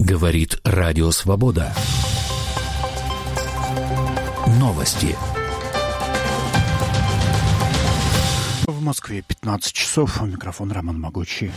Говорит Радио Свобода. Новости. В Москве 15 часов. У микрофона Роман Могучий.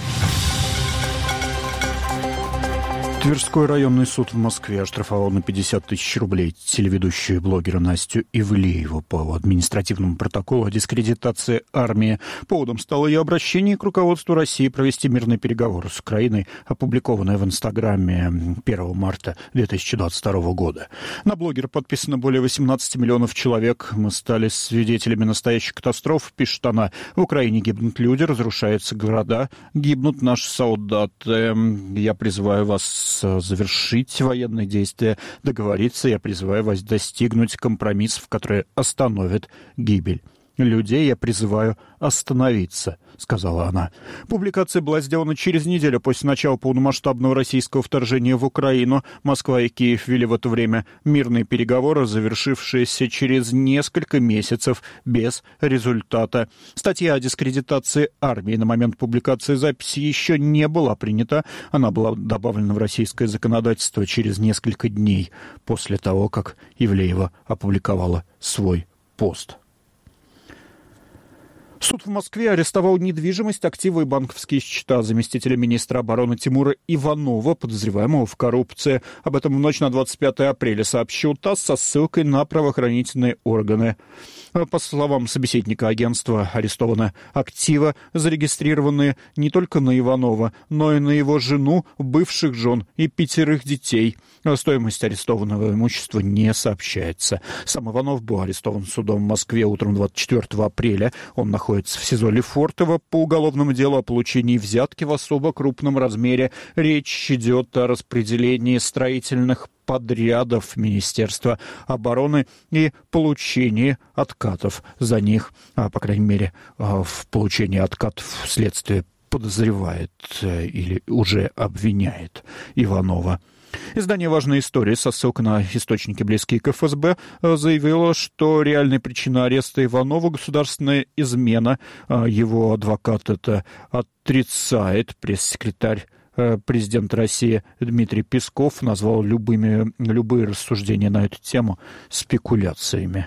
Тверской районный суд в Москве оштрафовал на 50 тысяч рублей телеведущую и блогера Настю Ивлееву по административному протоколу о дискредитации армии. Поводом стало ее обращение к руководству России провести мирные переговоры с Украиной, опубликованное в Инстаграме 1 марта 2022 года. На блогера подписано более 18 миллионов человек. «Мы стали свидетелями настоящей катастрофы», пишет она. «В Украине гибнут люди, разрушаются города, гибнут наши солдаты. Я призываю вас завершить военные действия, договориться. Я призываю вас достигнуть компромиссов, которые остановят гибель людей. Я призываю остановиться», — сказала она. Публикация была сделана через неделю после начала полномасштабного российского вторжения в Украину. Москва и Киев вели в это время мирные переговоры, завершившиеся через несколько месяцев без результата. Статья о дискредитации армии на момент публикации записи еще не была принята. Она была добавлена в российское законодательство через несколько дней после того, как Ивлеева опубликовала свой пост. Суд в Москве арестовал недвижимость, активы и банковские счета заместителя министра обороны Тимура Иванова, подозреваемого в коррупции. Об этом в ночь на 25 апреля сообщил ТАСС со ссылкой на правоохранительные органы. По словам собеседника агентства, арестованы активы, зарегистрированные не только на Иванова, но и на его жену, бывших жен и 5 детей. Стоимость арестованного имущества не сообщается. Сам Иванов был арестован судом в Москве утром 24 апреля. Он находится в СИЗО Лефортово по уголовному делу о получении взятки в особо крупном размере. Речь идет о распределении строительных подрядов Министерства обороны и получении откатов за них. По крайней мере, в получении откатов следствие подозревает или уже обвиняет Иванова. Издание «Важная история» со ссылкой на источники, близкие к ФСБ, заявило, что реальная причина ареста Иванова — государственная измена. Его адвокат это отрицает. Пресс-секретарь президента России Дмитрий Песков назвал любые рассуждения на эту тему спекуляциями.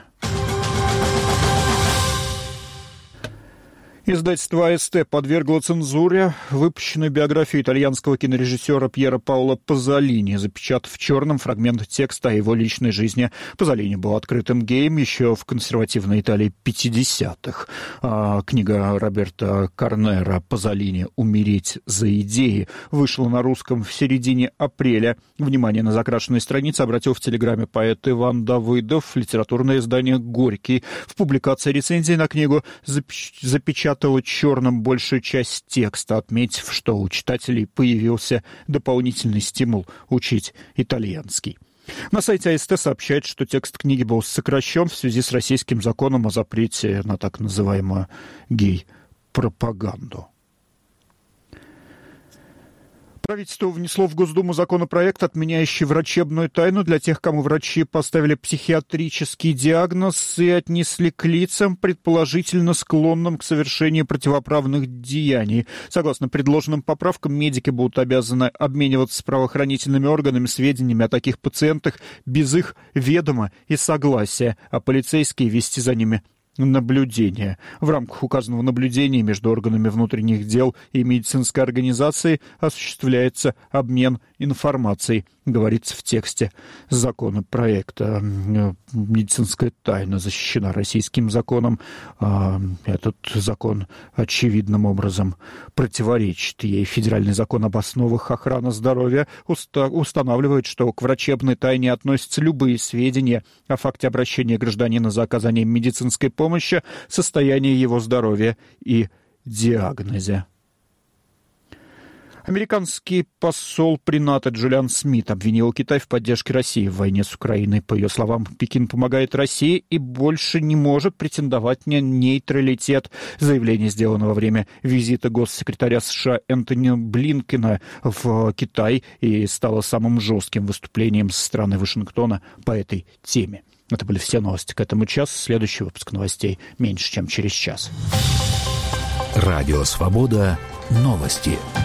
Издательство АСТ подвергло цензуре выпущенную биографию итальянского кинорежиссера Пьера Паоло Пазолини, запечатав в черном фрагмент текста о его личной жизни. Пазолини был открытым геем еще в консервативной Италии 50-х. Книга Роберто Корнера «Пазолини. Умереть за идеи» вышла на русском в середине апреля. Внимание на закрашенные страницы обратил в телеграме поэт Иван Давыдов. Литературное издание «Горький» в публикации рецензии на книгу запечатала черным большую часть текста, отметив, что у читателей появился дополнительный стимул учить итальянский. На сайте АСТ сообщает, что текст книги был сокращен в связи с российским законом о запрете на так называемую гей-пропаганду. Правительство внесло в Госдуму законопроект, отменяющий врачебную тайну для тех, кому врачи поставили психиатрический диагноз и отнесли к лицам, предположительно склонным к совершению противоправных деяний. Согласно предложенным поправкам, медики будут обязаны обмениваться с правоохранительными органами сведениями о таких пациентах без их ведома и согласия, а полицейские вести за ними наблюдение. В рамках указанного наблюдения между органами внутренних дел и медицинской организацией осуществляется обмен информацией, говорится в тексте законопроекта. Медицинская тайна защищена российским законом. Этот закон очевидным образом противоречит ей. Федеральный закон об основах охраны здоровья устанавливает, что к врачебной тайне относятся любые сведения о факте обращения гражданина за оказанием медицинской помощи, состоянии его здоровья и диагнозе. Американский посол при НАТО Джулиан Смит обвинил Китай в поддержке России в войне с Украиной. По ее словам, Пекин помогает России и больше не может претендовать на нейтралитет. Заявление сделано во время визита госсекретаря США Энтони Блинкена в Китай и стало самым жестким выступлением со стороны Вашингтона по этой теме. Это были все новости к этому часу. Следующий выпуск новостей меньше, чем через час. Радио «Свобода». Новости.